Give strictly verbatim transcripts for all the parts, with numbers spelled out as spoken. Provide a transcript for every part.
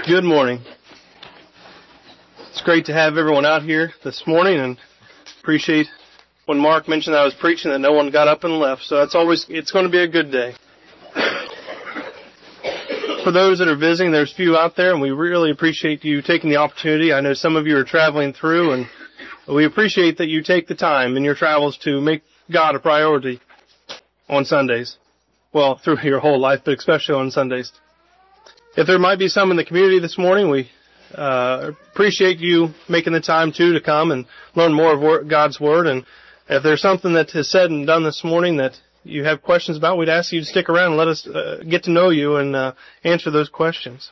Good morning. It's great to have everyone out here this morning, and appreciate when Mark mentioned that I was preaching that no one got up and left. So that's always, it's going to be a good day. For those that are visiting, there's few out there, and we really appreciate you taking the opportunity. I know some of you are traveling through, and we appreciate that you take the time in your travels to make God a priority on Sundays. Well, through your whole life, but especially on Sundays. If there might be some in the community this morning, we uh, appreciate you making the time, too, to come and learn more of God's Word. And if there's something that is said and done this morning that you have questions about, we'd ask you to stick around and let us uh, get to know you and uh, answer those questions.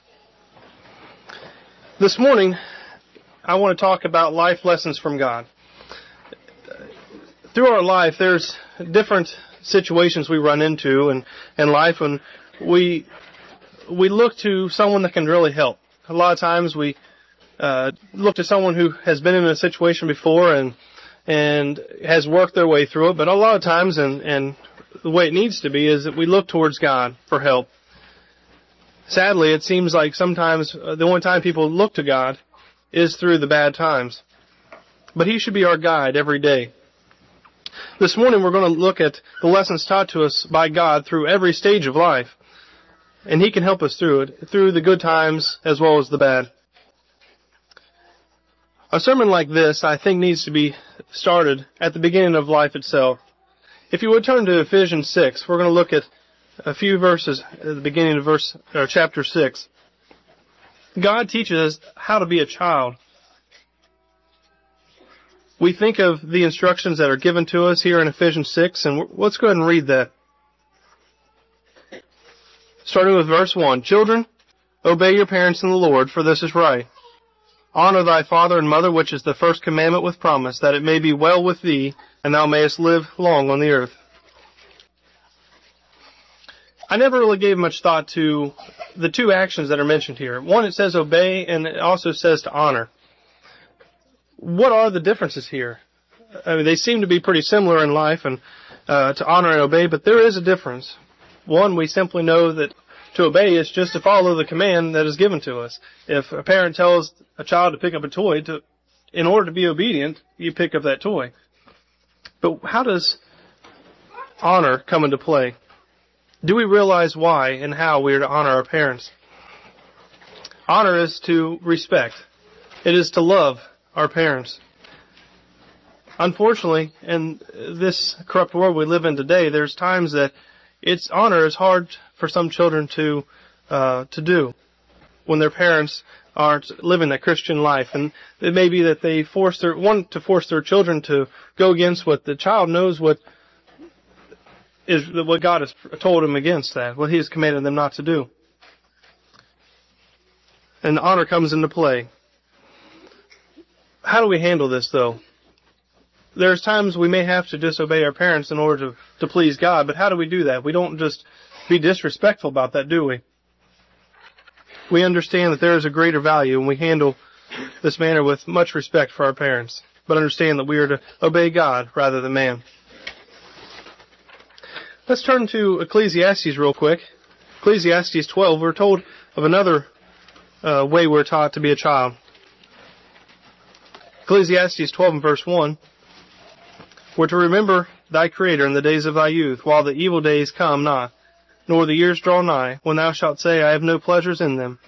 This morning, I want to talk about life lessons from God. Through our life, there's different situations we run into in, in life, and we... we look to someone that can really help. A lot of times we uh, look to someone who has been in a situation before and and has worked their way through it. But a lot of times, and, and the way it needs to be, is that we look towards God for help. Sadly, it seems like sometimes uh, the only time people look to God is through the bad times. But He should be our guide every day. This morning we're going to look at the lessons taught to us by God through every stage of life. And He can help us through it, through the good times as well as the bad. A sermon like this, I think, needs to be started at the beginning of life itself. If you would turn to Ephesians six, we're going to look at a few verses at the beginning of verse or chapter six. God teaches us how to be a child. We think of the instructions that are given to us here in Ephesians six, and let's go ahead and read that. Starting with verse one, Children, obey your parents in the Lord, for this is right. Honor thy father and mother, which is the first commandment with promise, that it may be well with thee, and thou mayest live long on the earth. I never really gave much thought to the two actions that are mentioned here. One, it says obey, and it also says to honor. What are the differences here? I mean, they seem to be pretty similar in life, and uh, to honor and obey, but there is a difference. One, we simply know that to obey is just to follow the command that is given to us. If a parent tells a child to pick up a toy, to, in order to be obedient, you pick up that toy. But how does honor come into play? Do we realize why and how we are to honor our parents? Honor is to respect. It is to love our parents. Unfortunately, in this corrupt world we live in today, there's times that It's honor is hard for some children to uh, to do when their parents aren't living that Christian life, and it may be that they force their want to force their children to go against what the child knows what is what God has told them against that, what He has commanded them not to do, and honor comes into play. How do we handle this, though? There's times we may have to disobey our parents in order to, to please God, but how do we do that? We don't just be disrespectful about that, do we? We understand that there is a greater value, and we handle this matter with much respect for our parents, but understand that we are to obey God rather than man. Let's turn to Ecclesiastes real quick. Ecclesiastes twelve, we're told of another uh, way we're taught to be a child. Ecclesiastes twelve and verse one. We're to remember thy Creator in the days of thy youth, while the evil days come not, nor the years draw nigh, when thou shalt say, I have no pleasures in them.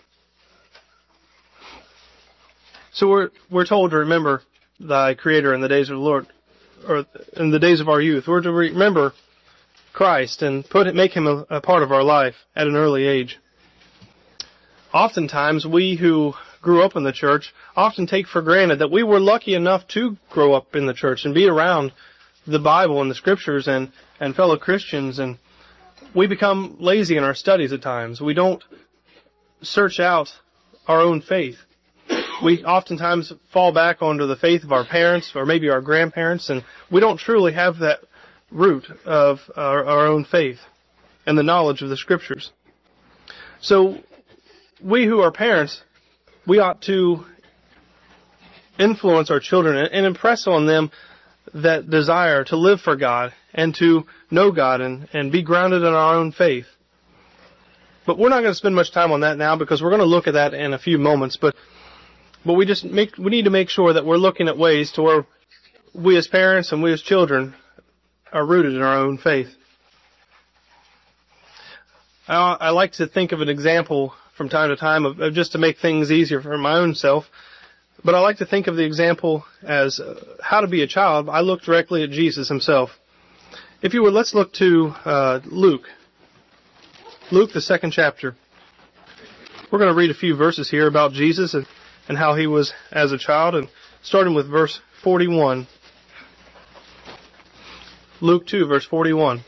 So we're we're told to remember thy Creator in the days of the Lord, or in the days of our youth. We're to remember Christ and put it, make Him a, a part of our life at an early age. Oftentimes, we who grew up in the church often take for granted that we were lucky enough to grow up in the church and be around the Bible and the Scriptures and, and fellow Christians, and we become lazy in our studies at times. We don't search out our own faith. We oftentimes fall back onto the faith of our parents or maybe our grandparents, and we don't truly have that root of our, our own faith and the knowledge of the Scriptures. So we who are parents, we ought to influence our children and impress on them that desire to live for God and to know God and, and be grounded in our own faith. But we're not going to spend much time on that now because we're going to look at that in a few moments. But but we just make we need to make sure that we're looking at ways to where we as parents and we as children are rooted in our own faith. I, I like to think of an example from time to time of, of just to make things easier for my own self. But I like to think of the example as uh, how to be a child. I look directly at Jesus himself. If you would, let's look to uh, Luke. Luke, the second chapter. We're going to read a few verses here about Jesus and, and how he was as a child, and starting with verse forty-one. Luke two, verse forty-one.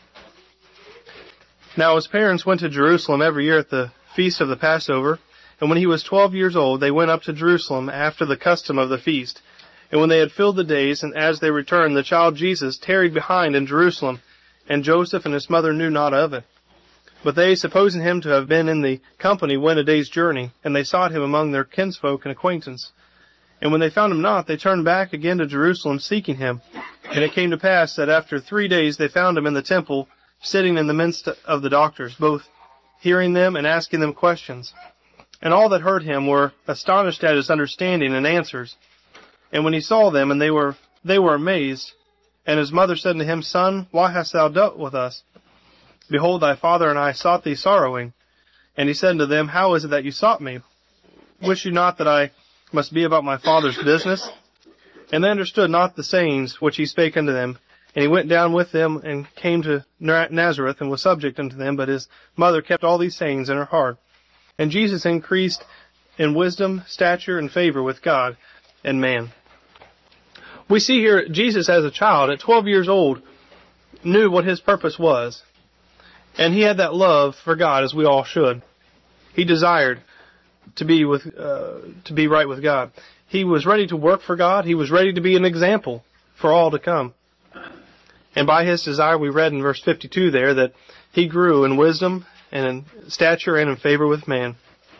Now his parents went to Jerusalem every year at the feast of the Passover, and when he was twelve years old, they went up to Jerusalem after the custom of the feast. And when they had filled the days, and as they returned, the child Jesus tarried behind in Jerusalem, and Joseph and his mother knew not of it. But they, supposing him to have been in the company, went a day's journey, and they sought him among their kinsfolk and acquaintance. And when they found him not, they turned back again to Jerusalem, seeking him. And it came to pass that after three days they found him in the temple, sitting in the midst of the doctors, both hearing them and asking them questions. And all that heard him were astonished at his understanding and answers. And when he saw them, and they were they were amazed. And his mother said to him, Son, why hast thou dealt with us? Behold, thy father and I sought thee sorrowing. And he said unto them, How is it that you sought me? Wish you not that I must be about my father's business? And they understood not the sayings which he spake unto them. And he went down with them, and came to Nazareth, and was subject unto them. But his mother kept all these sayings in her heart. And Jesus increased in wisdom, stature, and favor with God and man. We see here Jesus as a child, at twelve years old, knew what his purpose was. And he had that love for God, as we all should. He desired to be with, uh, to be right with God. He was ready to work for God. He was ready to be an example for all to come. And by his desire, we read in verse fifty-two there that he grew in wisdom and in stature and in favor with man.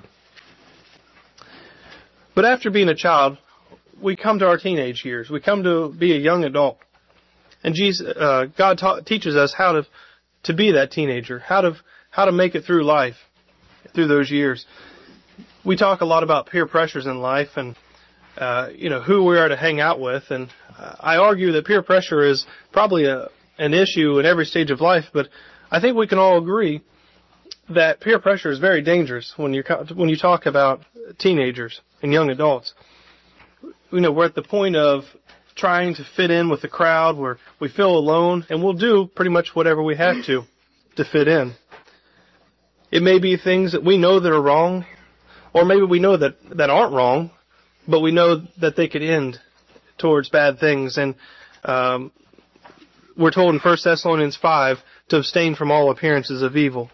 But after being a child, we come to our teenage years. We come to be a young adult. And Jesus, uh, God ta- teaches us how to to be that teenager, how to how to make it through life, through those years. We talk a lot about peer pressures in life, and uh, you know who we are to hang out with. And uh, I argue that peer pressure is probably a an issue in every stage of life. But I think we can all agree that peer pressure is very dangerous when you when you talk about teenagers and young adults. You know, we're at the point of trying to fit in with the crowd where we feel alone, and we'll do pretty much whatever we have to to fit in. It may be things that we know that are wrong, or maybe we know that, that aren't wrong, but we know that they could end towards bad things. And um, we're told in First Thessalonians five to abstain from all appearances of evil.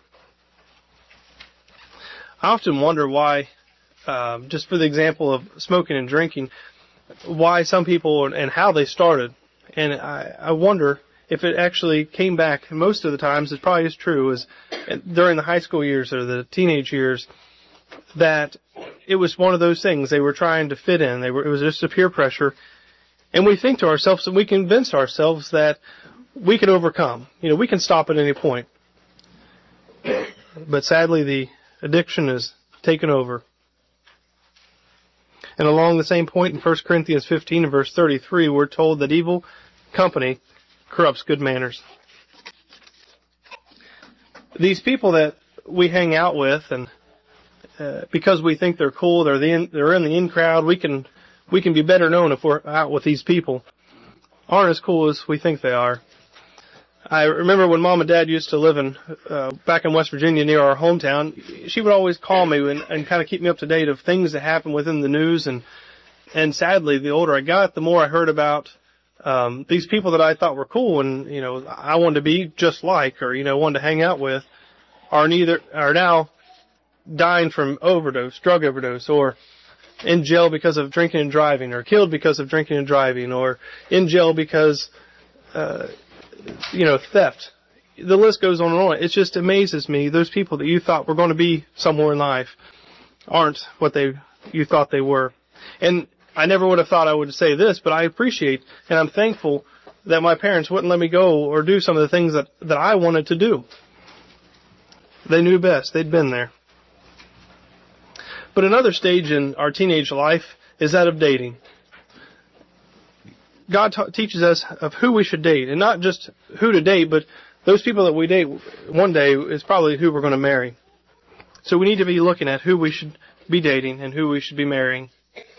I often wonder why, uh, just for the example of smoking and drinking, why some people and how they started. And I, I wonder if it actually came back. Most of the times, it probably is true, is during the high school years or the teenage years, that it was one of those things. They were trying to fit in. They were, it was just a peer pressure. And we think to ourselves, and we convince ourselves that we can overcome. You know, we can stop at any point. But sadly, the addiction is taken over. And along the same point in First Corinthians fifteen and verse thirty-three, we're told that evil company corrupts good manners. These people that we hang out with, and uh, because we think they're cool, they're the in, they're in the in crowd, we can we can be better known if we're out with these people, aren't as cool as we think they are. I remember when Mom and Dad used to live in uh, back in West Virginia near our hometown, she would always call me and, and kind of keep me up to date of things that happen within the news. And and sadly, the older I got, the more I heard about um, these people that I thought were cool and, you know, I wanted to be just like, or, you know, wanted to hang out with, are neither are now dying from overdose, drug overdose, or in jail because of drinking and driving, or killed because of drinking and driving, or in jail because uh you know, theft. The list goes on and on. It just amazes me. Those people that you thought were going to be somewhere in life aren't what they you thought they were. And I never would have thought I would say this, but I appreciate and I'm thankful that my parents wouldn't let me go or do some of the things that, that I wanted to do. They knew best. They'd been there. But another stage in our teenage life is that of dating. God ta- teaches us of who we should date, and not just who to date, but those people that we date one day is probably who we're going to marry. So we need to be looking at who we should be dating and who we should be marrying.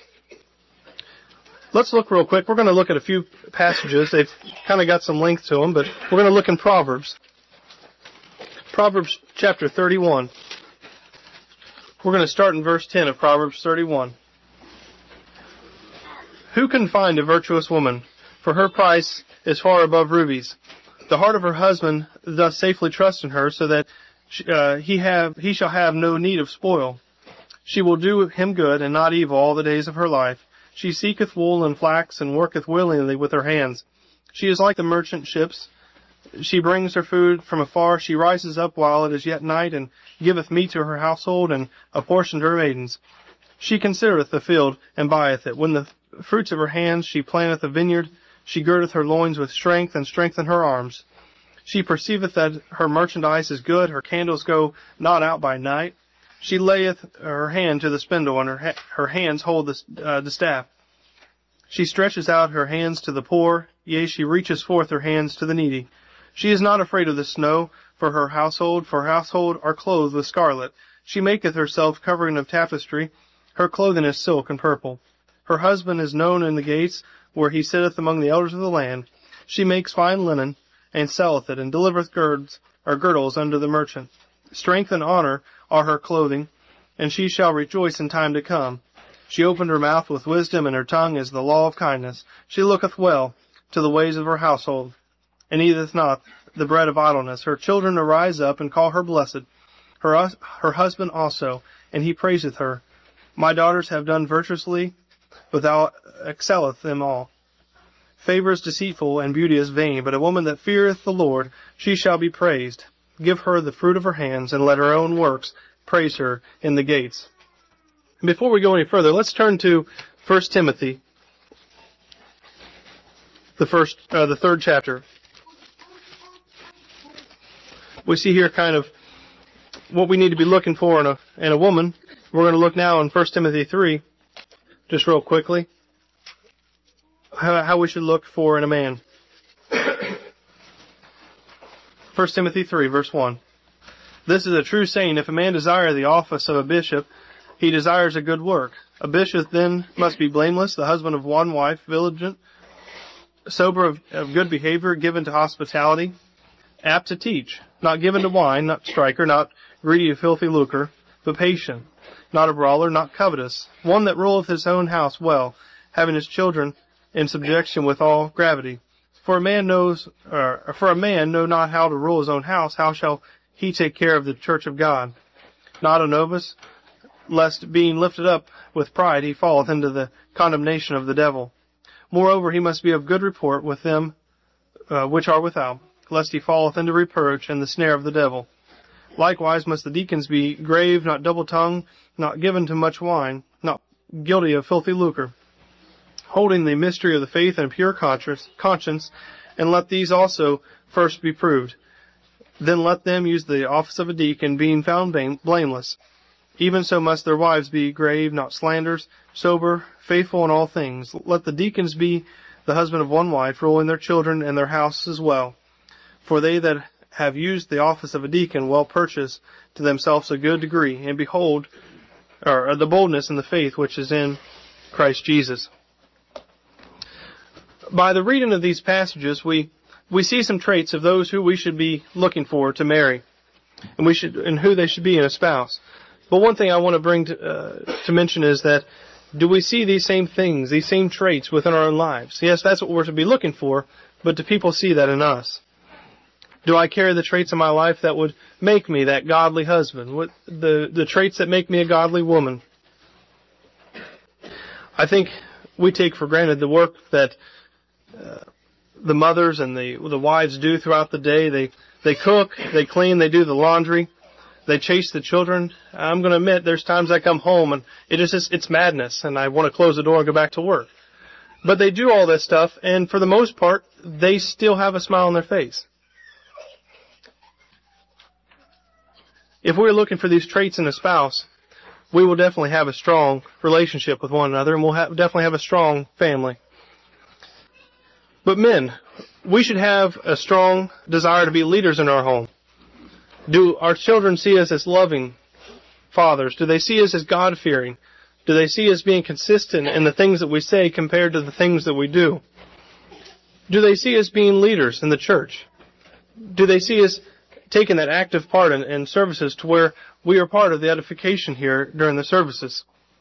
Let's look real quick. We're going to look at a few passages. They've kind of got some length to them, but we're going to look in Proverbs. Proverbs chapter thirty-one. We're going to start in verse ten of Proverbs thirty-one. Who can find a virtuous woman? For her price is far above rubies. The heart of her husband doth safely trust in her, so that uh, he have he shall have no need of spoil. She will do him good and not evil all the days of her life. She seeketh wool and flax, and worketh willingly with her hands. She is like the merchant ships. She brings her food from afar. She rises up while it is yet night, and giveth meat to her household, and a portion to her maidens. She considereth the field, and buyeth it. When the fruits of her hands she planteth a vineyard, she girdeth her loins with strength, and strengthen her arms. She perceiveth that her merchandise is good, her candles go not out by night. She layeth her hand to the spindle, and her ha- her hands hold the, uh, the staff. She stretches out her hands to the poor, yea, she reaches forth her hands to the needy. She is not afraid of the snow, for her household, for her household are clothed with scarlet. She maketh herself covering of tapestry, her clothing is silk and purple. Her husband is known in the gates, where he sitteth among the elders of the land. She makes fine linen, and selleth it, and delivereth girds, or girdles unto the merchant. Strength and honor are her clothing, and she shall rejoice in time to come. She opened her mouth with wisdom, and her tongue is the law of kindness. She looketh well to the ways of her household, and eateth not the bread of idleness. Her children arise up, and call her blessed, her, her husband also, and he praiseth her. My daughters have done virtuously, but thou excelleth them all. Favor is deceitful, and beauty is vain, but a woman that feareth the Lord, she shall be praised. Give her the fruit of her hands, and let her own works praise her in the gates. Before we go any further, let's turn to First Timothy, the first, uh, the third chapter. We see here kind of what we need to be looking for in a in a woman. We're going to look now in First Timothy three, just real quickly, how, how we should look for in a man. First Timothy three, verse one. This is a true saying, if a man desire the office of a bishop, he desires a good work. A bishop then must be blameless, the husband of one wife, vigilant, sober of, of good behavior, given to hospitality, apt to teach, not given to wine, not striker, not greedy of filthy lucre, but patient, not a brawler, not covetous, one that ruleth his own house well, having his children in subjection with all gravity. For a man knows, or for a man know not how to rule his own house, how shall he take care of the church of God? Not a novice, lest being lifted up with pride he falleth into the condemnation of the devil. Moreover, he must be of good report with them uh, which are without, lest he falleth into reproach and the snare of the devil. Likewise must the deacons be grave, not double-tongued, not given to much wine, not guilty of filthy lucre, holding the mystery of the faith and pure conscience, conscience, and let these also first be proved. Then let them use the office of a deacon, being found blameless. Even so must their wives be grave, not slanderers, sober, faithful in all things. Let the deacons be the husband of one wife, ruling their children and their house as well. For they that have used the office of a deacon well purchase to themselves a good degree, and behold, or the boldness in the faith which is in Christ Jesus. By the reading of these passages, we, we see some traits of those who we should be looking for to marry, and we should, and who they should be in a spouse. But one thing I want to bring to, uh, to mention is that, do we see these same things, these same traits within our own lives? Yes, that's what we're to be looking for, but do people see that in us? Do I carry the traits in my life that would make me that godly husband? What, the, the traits that make me a godly woman? I think we take for granted the work that uh, the mothers and the the wives do throughout the day. They they cook, they clean, they do the laundry, they chase the children. I'm going to admit, there's times I come home and it is just, it's madness, and I want to close the door and go back to work. But they do all this stuff, and for the most part, they still have a smile on their face. if we're looking for these traits in a spouse, we will definitely have a strong relationship with one another, and we'll have, definitely have a strong family. But men, we should have a strong desire to be leaders in our home. Do our children see us as loving fathers? Do they see us as God-fearing? Do they see us being consistent in the things that we say compared to the things that we do? Do they see us being leaders in the church? Do they see us taking that active part in, in services to where we are part of the edification here during the services?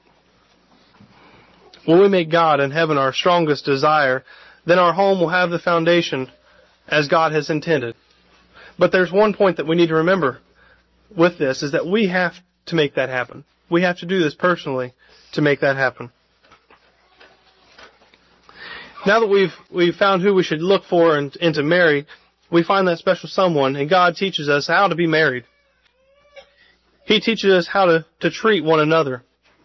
When we make God and heaven our strongest desire, then our home will have the foundation as God has intended. But there's one point that we need to remember with this, is that we have to make that happen. We have to do this personally to make that happen. Now that we've we've found who we should look for and, and to marry, we find that special someone, and God teaches us how to be married. He teaches us how to, to treat one another.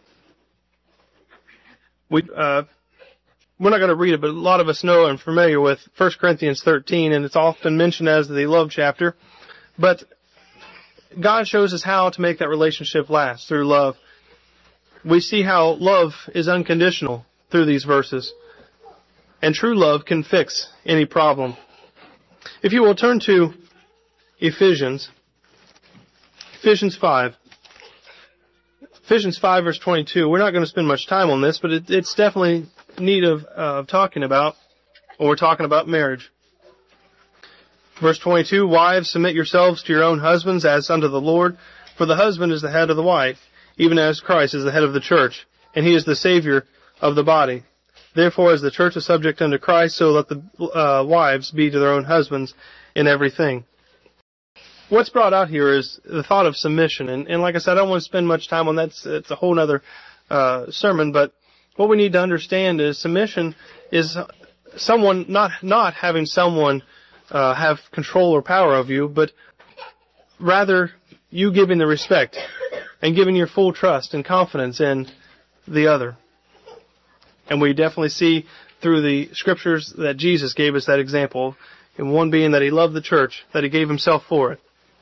We, uh, we're not going to read it, but a lot of us know and familiar with First Corinthians thirteen, and it's often mentioned as the love chapter. But God shows us how to make that relationship last through love. We see how love is unconditional through these verses. And true love can fix any problem. If you will turn to Ephesians, Ephesians five. Ephesians five verse twenty-two. We're not going to spend much time on this, but it, it's definitely need of, uh, of talking about when we're talking about marriage. Verse twenty-two, wives, submit yourselves to your own husbands as unto the Lord, for the husband is the head of the wife, even as Christ is the head of the church, and he is the Savior of the body. Therefore, as the church is subject unto Christ, so let the uh, wives be to their own husbands in everything. What's brought out here is the thought of submission, and, and like I said, I don't want to spend much time on that. It's, it's a whole other uh, sermon, but what we need to understand is submission is someone not not having someone uh, have control or power of you, but rather you giving the respect and giving your full trust and confidence in the other. And we definitely see through the scriptures that Jesus gave us that example, and one being that he loved the church, that he gave himself for it.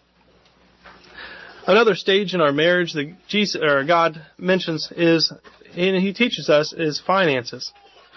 Another stage in our marriage that Jesus, or God mentions is, and he teaches us, is finances.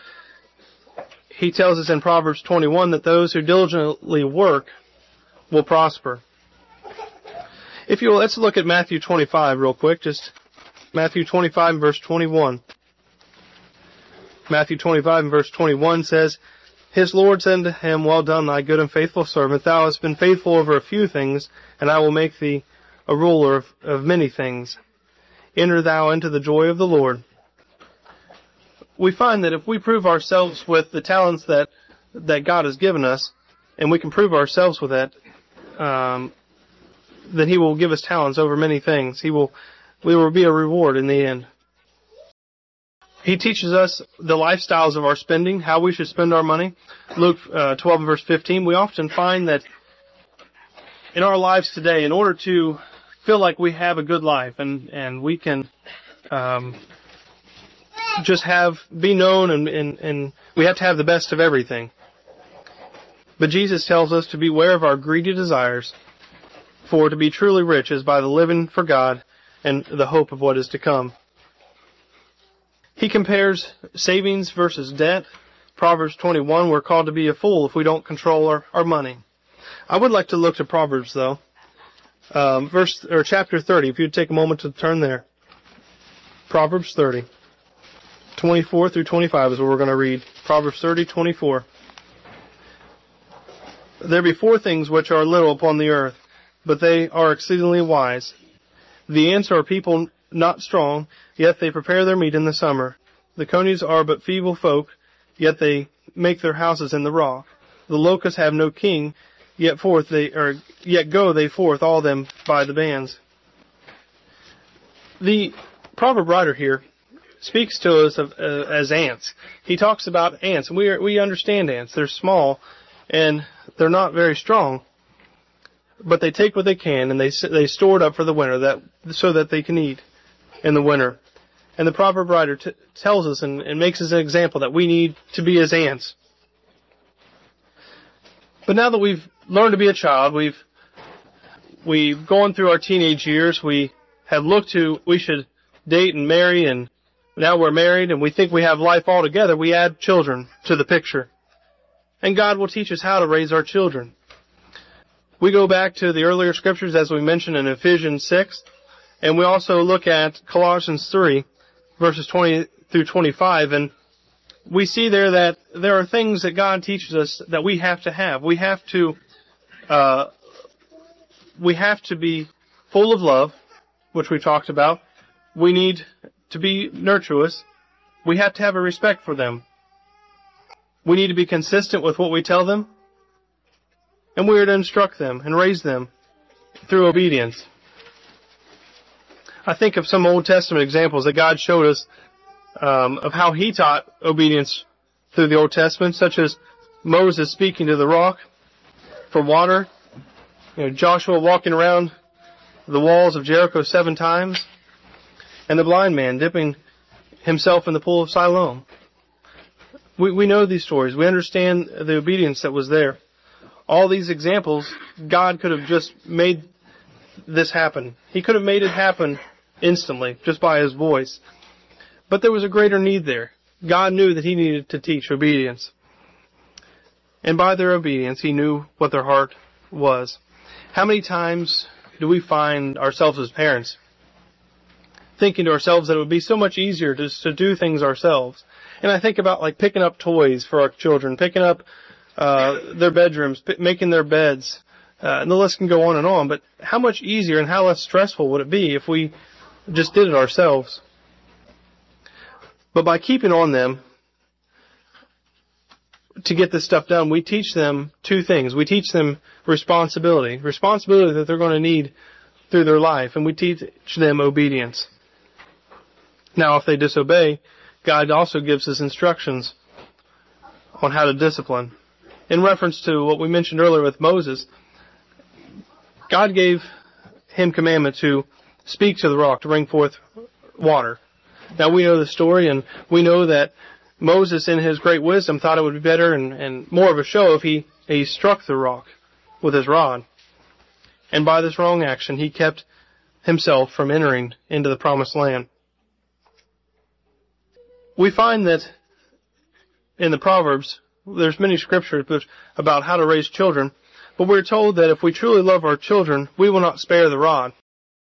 He tells us in Proverbs twenty-one that those who diligently work will prosper. If you will, let's look at Matthew twenty-five real quick. Just Matthew twenty-five verse twenty-one. Matthew twenty-five verse twenty-one says, his Lord said unto him, well done, thy good and faithful servant. Thou hast been faithful over a few things, and I will make thee a ruler of, of many things. Enter thou into the joy of the Lord. We find that if we prove ourselves with the talents that that God has given us, and we can prove ourselves with that, um, then he will give us talents over many things. He will, we will be a reward in the end. He teaches us the lifestyles of our spending, how we should spend our money. Luke uh, twelve verse fifteen, we often find that in our lives today, in order to feel like we have a good life and, and we can um, just have, be known, and, and, and we have to have the best of everything. But Jesus tells us to beware of our greedy desires, for to be truly rich is by the living for God and the hope of what is to come. He compares savings versus debt. Proverbs twenty-one, we're called to be a fool if we don't control our, our money. I would like to look to Proverbs, though. Um, verse or chapter thirty, if you'd take a moment to turn there. Proverbs thirty. twenty-four through twenty-five is what we're going to read. Proverbs thirty, twenty-four. There be four things which are little upon the earth, but they are exceedingly wise. The ants are people not strong, yet they prepare their meat in the summer. The conies are but feeble folk, yet they make their houses in the rock. The locusts have no king, yet forth they or yet go they forth all them by the bands. The proverb writer here speaks to us of, uh, as ants. He talks about ants, and we are, we understand ants. They're small, and they're not very strong, but they take what they can, and they they store it up for the winter, that so that they can eat in the winter. And the proverb writer t- tells us and, and makes us an example that we need to be as ants. But now that we've learned to be a child, we've we've gone through our teenage years. We have looked to, we should date and marry, and now we're married and we think we have life all together. We add children to the picture. And God will teach us how to raise our children. We go back to the earlier scriptures, as we mentioned in Ephesians six, and we also look at Colossians three, verses twenty through twenty-five, and we see there that there are things that God teaches us that we have to have. We have to, uh, we have to be full of love, which we talked about. We need to be nurturous. We have to have a respect for them. We need to be consistent with what we tell them. And we are to instruct them and raise them through obedience. I think of some Old Testament examples that God showed us um, of how He taught obedience through the Old Testament, such as Moses speaking to the rock for water, you know, Joshua walking around the walls of Jericho seven times, and the blind man dipping himself in the pool of Siloam. We, we know these stories. We understand the obedience that was there. All these examples, God could have just made this happen. He could have made it happen instantly, just by His voice. But there was a greater need there. God knew that He needed to teach obedience. And by their obedience, He knew what their heart was. How many times do we find ourselves as parents thinking to ourselves that it would be so much easier to, to do things ourselves? And I think about like picking up toys for our children, picking up uh, their bedrooms, p- making their beds, uh, and the list can go on and on. But how much easier and how less stressful would it be if we just did it ourselves? But by keeping on them to get this stuff done, we teach them two things. We teach them responsibility, responsibility that they're going to need through their life, and we teach them obedience. Now, if they disobey, God also gives us instructions on how to discipline. In reference to what we mentioned earlier with Moses, God gave him commandment to speak to the rock to bring forth water. Now, we know the story, and we know that Moses, in his great wisdom, thought it would be better and, and more of a show if he, he struck the rock with his rod. And by this wrong action, he kept himself from entering into the promised land. We find that in the Proverbs, there's many scriptures about how to raise children, but we're told that if we truly love our children, we will not spare the rod.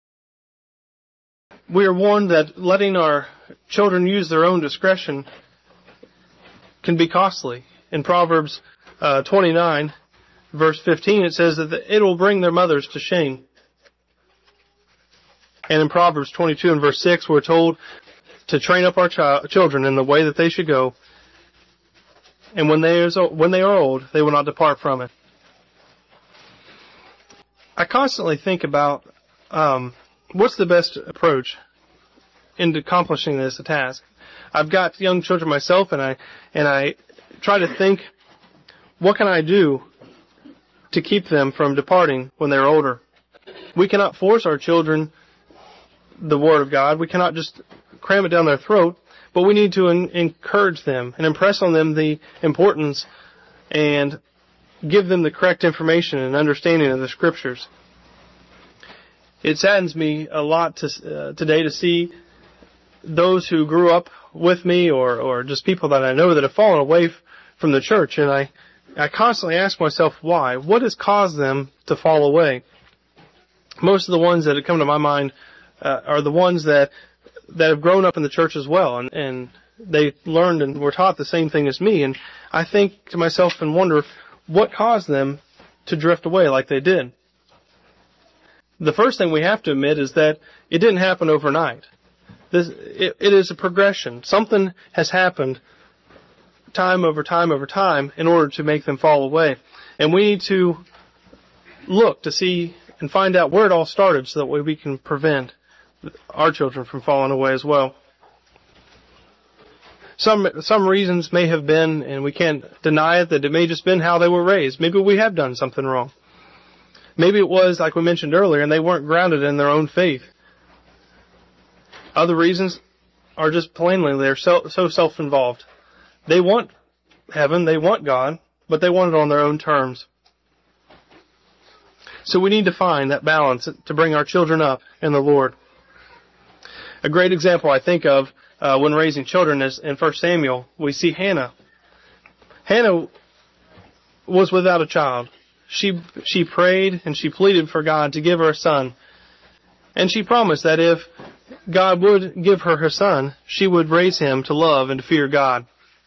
We are warned that letting our children use their own discretion can be costly. In Proverbs uh, twenty-nine, verse fifteen, it says that it will bring their mothers to shame. And in Proverbs twenty-two and verse six, we're told to train up our child, children in the way that they should go, and when they, is, when they are old, they will not depart from it. I constantly think about um, what's the best approach in accomplishing this task. I've got young children myself, and I and I try to think, what can I do to keep them from departing when they're older? We cannot force our children the Word of God. We cannot just cram it down their throat, but we need to en- encourage them and impress on them the importance and give them the correct information and understanding of the Scriptures. It saddens me a lot to, uh, today to see those who grew up with me or, or just people that I know that have fallen away f- from the church, and I, I constantly ask myself why. What has caused them to fall away? Most of the ones that have come to my mind uh, are the ones that that have grown up in the church as well, and, and they learned and were taught the same thing as me. And I think to myself and wonder what caused them to drift away like they did. The first thing we have to admit is that it didn't happen overnight. This, it, it is a progression. Something has happened time over time over time in order to make them fall away. And we need to look to see and find out where it all started so that way we can prevent our children from falling away as well. Some some reasons may have been, and we can't deny it, that it may just been how they were raised. Maybe we have done something wrong. Maybe it was, like we mentioned earlier, and they weren't grounded in their own faith. Other reasons are just plainly they're so, so self-involved. They want heaven, they want God, but they want it on their own terms. So we need to find that balance to bring our children up in the Lord. A great example I think of uh, when raising children is in First Samuel. We see Hannah. Hannah was without a child. She she prayed and she pleaded for God to give her a son. And she promised that if God would give her her son, she would raise him to love and to fear God.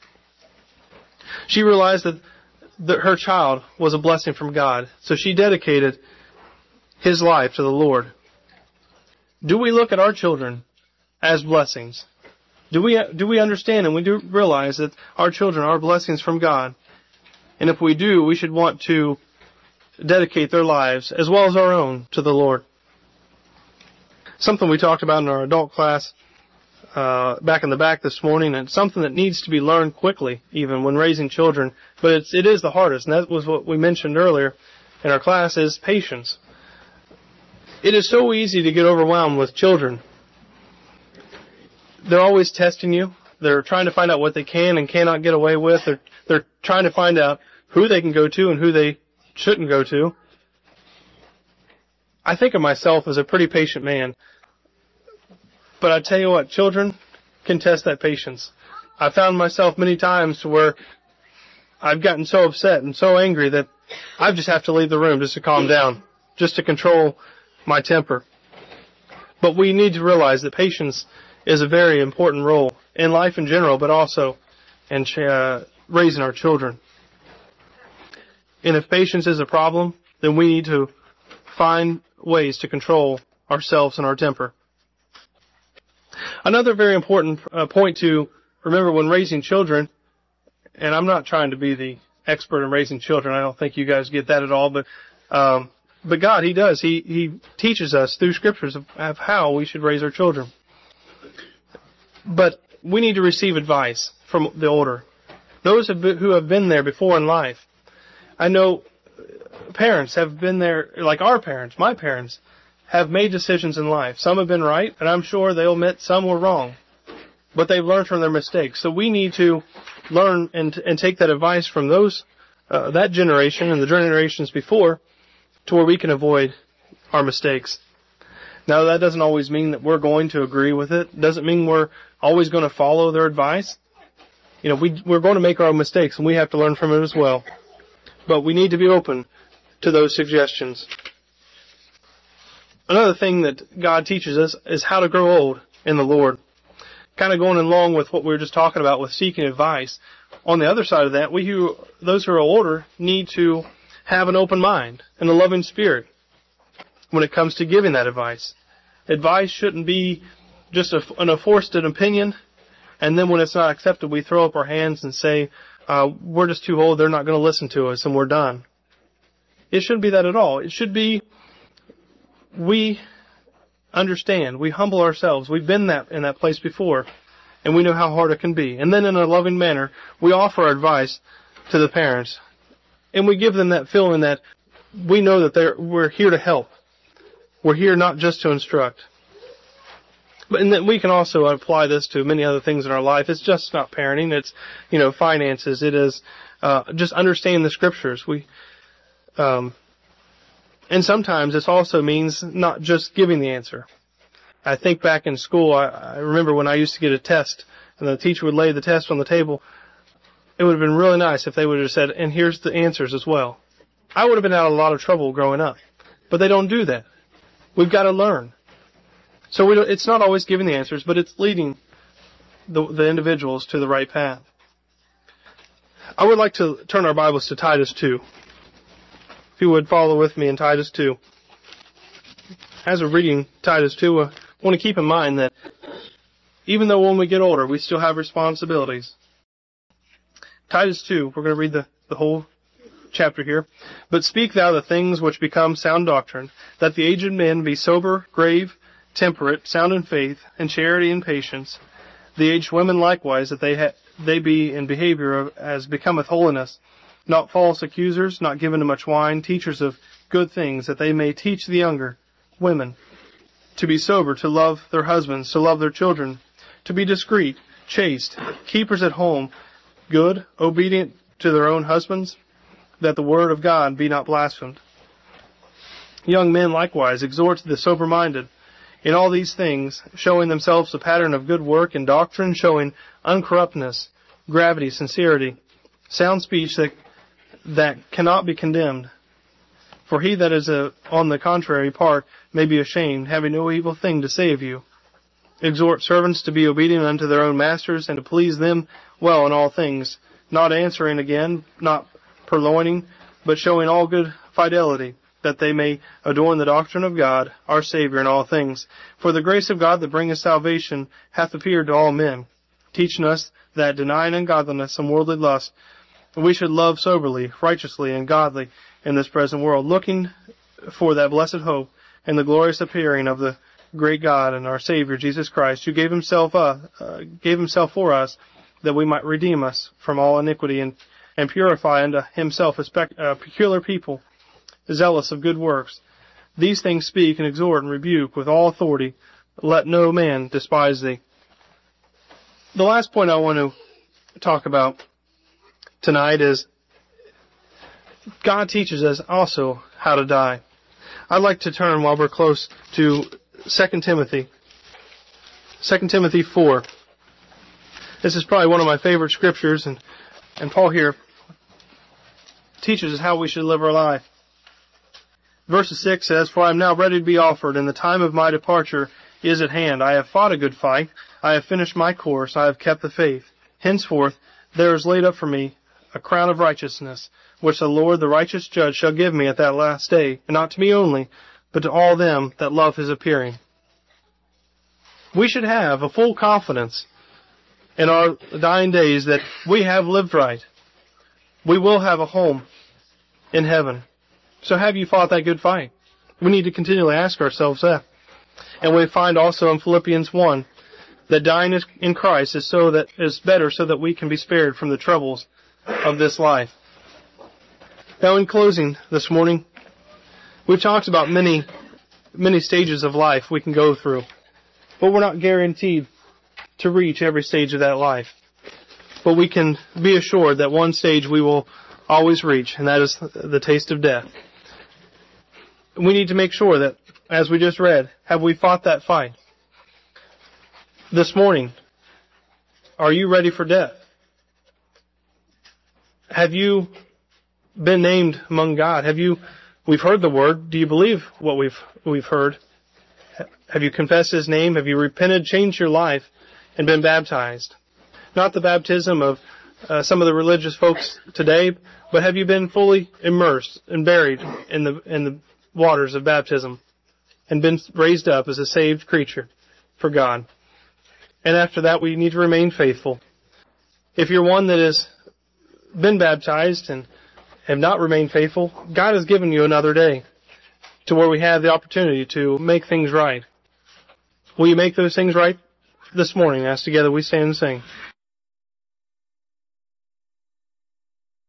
She realized that, that her child was a blessing from God, so she dedicated his life to the Lord. Do we look at our children as blessings? Do we do we understand and we do realize that our children are blessings from God? And if we do, we should want to dedicate their lives, as well as our own, to the Lord. Something we talked about in our adult class uh, back in the back this morning, and something that needs to be learned quickly, even when raising children, but it's, it is the hardest, and that was what we mentioned earlier in our class, is patience. It is so easy to get overwhelmed with children. They're always testing you. They're trying to find out what they can and cannot get away with. They're, they're trying to find out who they can go to and who they shouldn't go to. I think of myself as a pretty patient man. But I tell you what, children can test that patience. I found myself many times to where I've gotten so upset and so angry that I just have to leave the room just to calm down, just to control my temper. But we need to realize that patience is a very important role in life in general, but also in uh, raising our children. And if patience is a problem, then we need to find ways to control ourselves and our temper. Another very important uh, point to remember when raising children, and I'm not trying to be the expert in raising children, I don't think you guys get that at all, but um, but God, He does. He He teaches us through Scriptures of, of how we should raise our children. But we need to receive advice from the older, those who have been there before in life. I know parents have been there, like our parents, my parents, have made decisions in life. Some have been right, and I'm sure they'll admit some were wrong. But they've learned from their mistakes. So we need to learn and and take that advice from those, uh, that generation and the generations before, to where we can avoid our mistakes. Now, that doesn't always mean that we're going to agree with it. Doesn't mean we're always going to follow their advice. You know, we, we're going to make our own mistakes, and we have to learn from it as well. But we need to be open to those suggestions. Another thing that God teaches us is how to grow old in the Lord. Kind of going along with what we were just talking about with seeking advice. On the other side of that, we who, those who are older need to have an open mind and a loving spirit when it comes to giving that advice. Advice shouldn't be just a, an forced opinion, and then when it's not accepted, we throw up our hands and say, uh, we're just too old, they're not going to listen to us, and we're done. It shouldn't be that at all. It should be, we understand, we humble ourselves, we've been that in that place before, and we know how hard it can be. And then in a loving manner, we offer advice to the parents, and we give them that feeling that we know that they're, we're here to help. We're here not just to instruct. But and then we can also apply this to many other things in our life. It's just not parenting. It's, you know, finances. It is uh, just understanding the Scriptures. We, um, and sometimes this also means not just giving the answer. I think back in school, I, I remember when I used to get a test, and the teacher would lay the test on the table. It would have been really nice if they would have said, and here's the answers as well. I would have been out of a lot of trouble growing up. But they don't do that. We've got to learn. So we don't, it's not always giving the answers, but it's leading the, the individuals to the right path. I would like to turn our Bibles to Titus two. If you would follow with me in Titus two. As we're reading Titus two, I want to keep in mind that even though when we get older, we still have responsibilities. Titus two, we're going to read the, the whole chapter here. But speak thou the things which become sound doctrine, that the aged men be sober, grave, temperate, sound in faith, and charity and patience. The aged women likewise, that they ha- they be in behavior of, as becometh holiness, not false accusers, not given to much wine, teachers of good things, that they may teach the younger women to be sober, to love their husbands, to love their children, to be discreet, chaste, keepers at home, good, obedient to their own husbands, that the word of God be not blasphemed. Young men likewise exhort the sober-minded. In all these things, showing themselves a pattern of good work and doctrine, showing uncorruptness, gravity, sincerity, sound speech that that cannot be condemned. For he that is a, on the contrary part may be ashamed, having no evil thing to say of you. Exhort servants to be obedient unto their own masters, and to please them well in all things, not answering again, not purloining, but showing all good fidelity, that they may adorn the doctrine of God, our Savior, in all things. For the grace of God that bringeth salvation hath appeared to all men, teaching us that, denying ungodliness and worldly lust, we should love soberly, righteously, and godly in this present world, looking for that blessed hope and the glorious appearing of the great God and our Savior, Jesus Christ, who gave himself, uh, uh, gave himself for us, that we might redeem us from all iniquity and, and purify unto himself a spec- uh, peculiar people, zealous of good works. These things speak and exhort and rebuke with all authority. Let no man despise thee. The last point I want to talk about tonight is God teaches us also how to die. I'd like to turn, while we're close, to Second Timothy. Second Timothy four. This is probably one of my favorite scriptures, and, and Paul here teaches us how we should live our life. Verse six says, For I am now ready to be offered, and the time of my departure is at hand. I have fought a good fight. I have finished my course. I have kept the faith. Henceforth there is laid up for me a crown of righteousness, which the Lord, the righteous judge, shall give me at that last day, and not to me only, but to all them that love his appearing. We should have a full confidence in our dying days that we have lived right. We will have a home in heaven. So have you fought that good fight? We need to continually ask ourselves that. And we find also in Philippians one that dying in Christ is so that is better so that we can be spared from the troubles of this life. Now, in closing this morning, we've talked about many, many stages of life we can go through, but we're not guaranteed to reach every stage of that life. But we can be assured that one stage we will always reach, and that is the taste of death. We need to make sure that, as we just read, have we fought that fight? This morning, are you ready for death? Have you been named among God? Have you, we've heard the word. Do you believe what we've, we've heard? Have you confessed his name? Have you repented, changed your life, and been baptized? Not the baptism of uh, some of the religious folks today, but have you been fully immersed and buried in the, in the waters of baptism and been raised up as a saved creature for God? And after that, we need to remain faithful. If you're one that has been baptized and have not remained faithful, God has given you another day to where we have the opportunity to make things right. Will you make those things right this morning as together we stand and sing?